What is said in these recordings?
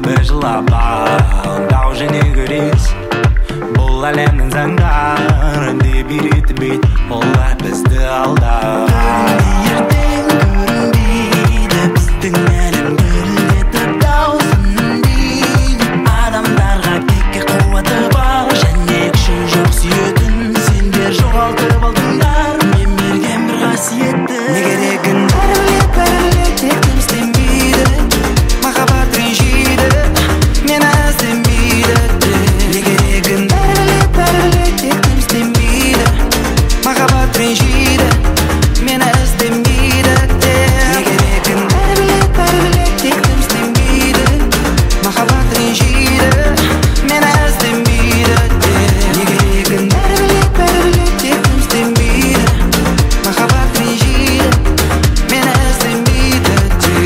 бір жылап дау және күрес бұл әлемнің заңдары деп үйретті бейт олар бізді алдап ертең көрінбейді біздің әлем гүлдетіп даусың дейді адамдарға текке қуаты бар және күші жоқ сүйетін сендер жоғалтып алдыңдар мен берген бір қасиетті не керегін бәрі білет тек дым істемейді махаббат ренжиді мені іздемейді не керегін бәрі білет тек дым істемейді махаббат ренжиді мені іздемейді не керегін бәрі білет тек дым істемейді махаббат ренжиді мені іздемейді не керегін бәрі білет тек дым істемейді махаббат ренжиді мені іздемейді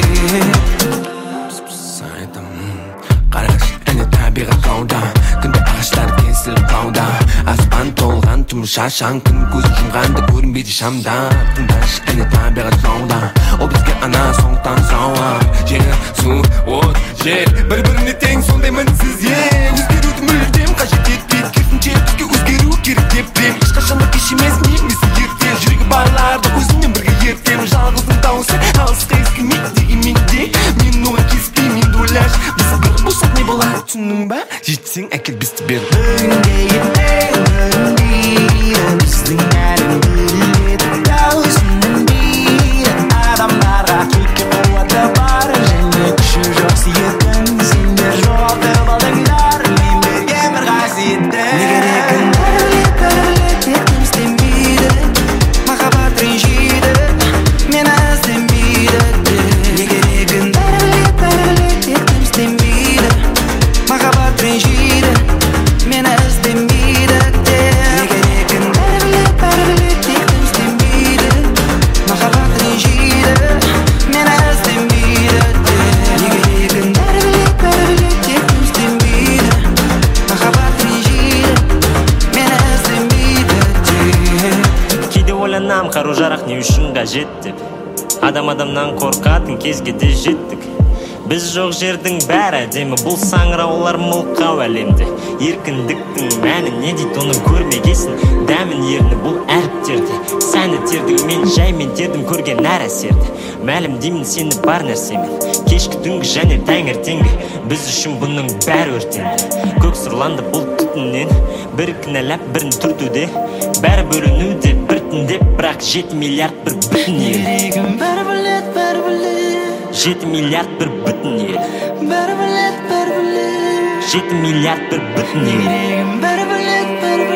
қараш әне табиғат қауда күнде ағаштар кесіліп қауда аспан толған тұм шашаң күн көз жұмғанда көрінбейді шамда тыңдашы әне табиғат қауда ол бізге ана сондықтан сауап жеңі су от жел бір-біріне тең сондай мінсіз өзгеруді мүлдем қажет етпейді керісінше бізге өзгеру керек деп білем ешқашан да кеш емес немесе ерте жүрегі барларды өзіңмен бірге ертем жалғыздың дауысы алысқа естілмейді дегенмен де мен оған келіспеймін енді ойлашы біз бір болсақ не болады түсіндің ба жетсең әкел бізді бер бүгінге ертең көрінбейді біздің әлем гүлдетіп даусың дейді адамдарға текке қуаты бар және күші жоқ сүйетін сендер жоғалтып алдыңдар мен берген бір қасиетті не керегін бәрі білет тек дым істемейді махаббат ренжиді мені іздемейді не керегін бәрі білет тек дым істемейді махаббат ренжиді мені іздемейді не керегін бәрі білет тек дым істемейді махаббат ренжиді мені іздемейді не керегін бәрі білет тек дым істемейді махаббат ренжиді мені іздемейді кейде ойланам қару-жарақ не үшін қажет деп адамнан қорқатын кезге де жеттік біз жоқ жердің бәрі әдемі бұл саңыраулар мылқау әлемде еркіндіктің мәні не дейді оны көрмегесін дәмін ерні бұл әріптерде сәні тердің мен жаймен тердім көрген әр әсерді мәлім деймін сені бар нәрсемен кешкі түнгі және таңертеңгі біз үшін бұның бәрі өртенді көк сұрланды бұл түтіннен бір кінәлап бірін түртуде бәрі бөлінуде біртіндеп бірақ 7 миллиард бір бүтін ел керегін бәрі білет 7 миллиард бір бүтін ел бәрі білет 7 миллиард бір бүтін ел керегін бәрі білет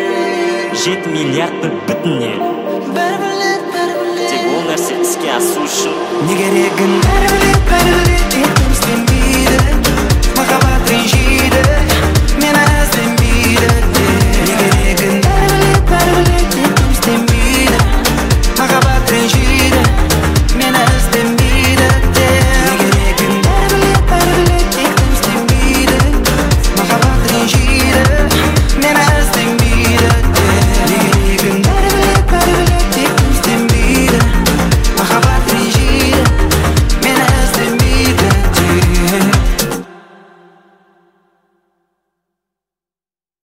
7 миллиард бір бүтін ел бәрі білет тек ол нәрсе іске асу үшін не керегін бәрі білет